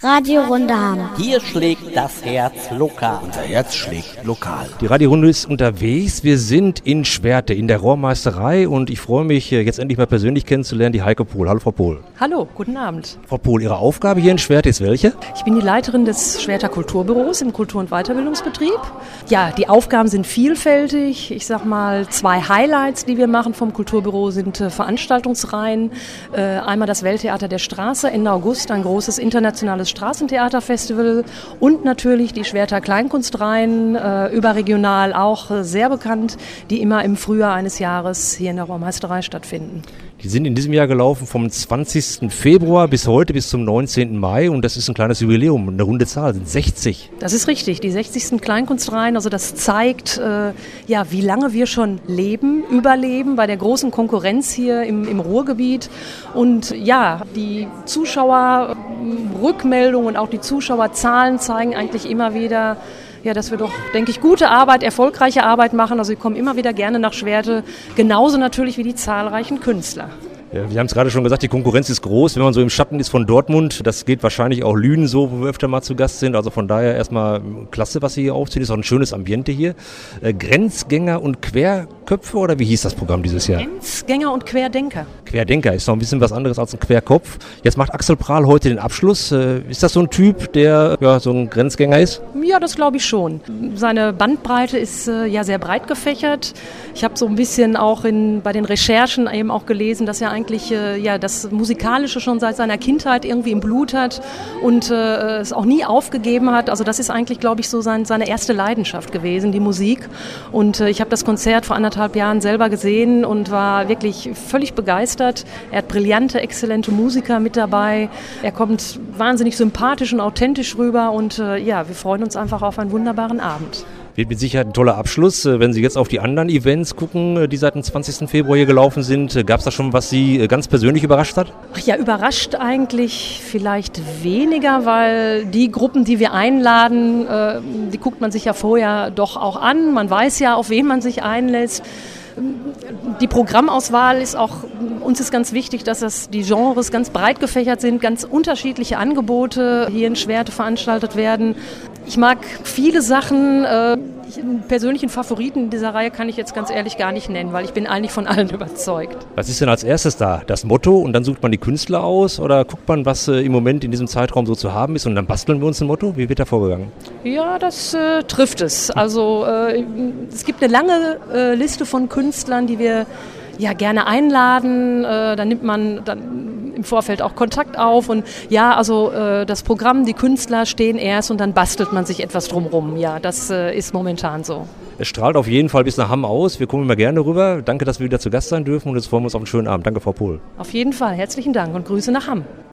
Radio Runde Hamm. Hier schlägt das Herz lokal. Unser Herz schlägt lokal. Die Radiorunde ist unterwegs. Wir sind in Schwerte in der Rohrmeisterei und ich freue mich, jetzt endlich mal persönlich kennenzulernen, die Heike Pohl. Hallo Frau Pohl. Hallo, guten Abend. Frau Pohl, Ihre Aufgabe hier in Schwerte ist welche? Ich bin die Leiterin des Schwerter Kulturbüros im Kultur- und Weiterbildungsbetrieb. Ja, die Aufgaben sind vielfältig. Ich sag mal, 2 Highlights, die wir machen vom Kulturbüro, sind Veranstaltungsreihen. Einmal das Welttheater der Straße, Ende August, ein großes internationales Straßentheaterfestival und natürlich die Schwerter Kleinkunstreihen, überregional auch sehr bekannt, die immer im Frühjahr eines Jahres hier in der Rohrmeisterei stattfinden. Die sind in diesem Jahr gelaufen vom 20. Februar bis heute, bis zum 19. Mai und das ist ein kleines Jubiläum, eine runde Zahl, sind 60. Das ist richtig, die 60. Kleinkunstreihen, also das zeigt, wie lange wir schon überleben bei der großen Konkurrenz hier im Ruhrgebiet und ja, die Zuschauerrückmeldungen und auch die Zuschauerzahlen zeigen eigentlich immer wieder, ja, dass wir doch, denke ich, gute Arbeit, erfolgreiche Arbeit machen. Also wir kommen immer wieder gerne nach Schwerte, genauso natürlich wie die zahlreichen Künstler. Ja, wir haben es gerade schon gesagt, die Konkurrenz ist groß, wenn man so im Schatten ist von Dortmund. Das geht wahrscheinlich auch Lünen so, wo wir öfter mal zu Gast sind. Also von daher erstmal klasse, was Sie hier aufziehen. Ist auch ein schönes Ambiente hier. Grenzgänger und Querköpfe oder wie hieß das Programm dieses Jahr? Grenzgänger und Querdenker. Querdenker ist noch ein bisschen was anderes als ein Querkopf. Jetzt macht Axel Prahl heute den Abschluss. Ist das so ein Typ, der so ein Grenzgänger ist? Ja, das glaube ich schon. Seine Bandbreite ist sehr breit gefächert. Ich habe so ein bisschen auch bei den Recherchen eben auch gelesen, dass er eigentlich das Musikalische schon seit seiner Kindheit irgendwie im Blut hat und es auch nie aufgegeben hat. Also das ist eigentlich, glaube ich, so seine erste Leidenschaft gewesen, die Musik. Und ich habe das Konzert vor 1,5 Jahren selber gesehen und war wirklich völlig begeistert. Er hat brillante, exzellente Musiker mit dabei. Er kommt wahnsinnig sympathisch und authentisch rüber und wir freuen uns einfach auf einen wunderbaren Abend. Wird mit Sicherheit ein toller Abschluss. Wenn Sie jetzt auf die anderen Events gucken, die seit dem 20. Februar hier gelaufen sind, gab es da schon, was Sie ganz persönlich überrascht hat? Ach ja, überrascht eigentlich vielleicht weniger, weil die Gruppen, die wir einladen, die guckt man sich ja vorher doch auch an. Man weiß ja, auf wen man sich einlässt. Die Programmauswahl ist auch, uns ist ganz wichtig, dass die Genres ganz breit gefächert sind, ganz unterschiedliche Angebote hier in Schwerte veranstaltet werden. Ich mag viele Sachen, einen persönlichen Favoriten in dieser Reihe kann ich jetzt ganz ehrlich gar nicht nennen, weil ich bin eigentlich von allen überzeugt. Was ist denn als erstes da? Das Motto und dann sucht man die Künstler aus oder guckt man, was im Moment in diesem Zeitraum so zu haben ist und dann basteln wir uns ein Motto? Wie wird da vorgegangen? Ja, das trifft es. Also es gibt eine lange Liste von Künstlern, die wir gerne einladen. Da nimmt man dann im Vorfeld auch Kontakt auf und das Programm, die Künstler stehen erst und dann bastelt man sich etwas drumherum. Ja, das ist momentan so. Es strahlt auf jeden Fall bis nach Hamm aus. Wir kommen immer gerne rüber. Danke, dass wir wieder zu Gast sein dürfen und jetzt freuen wir uns auf einen schönen Abend. Danke, Frau Pohl. Auf jeden Fall. Herzlichen Dank und Grüße nach Hamm.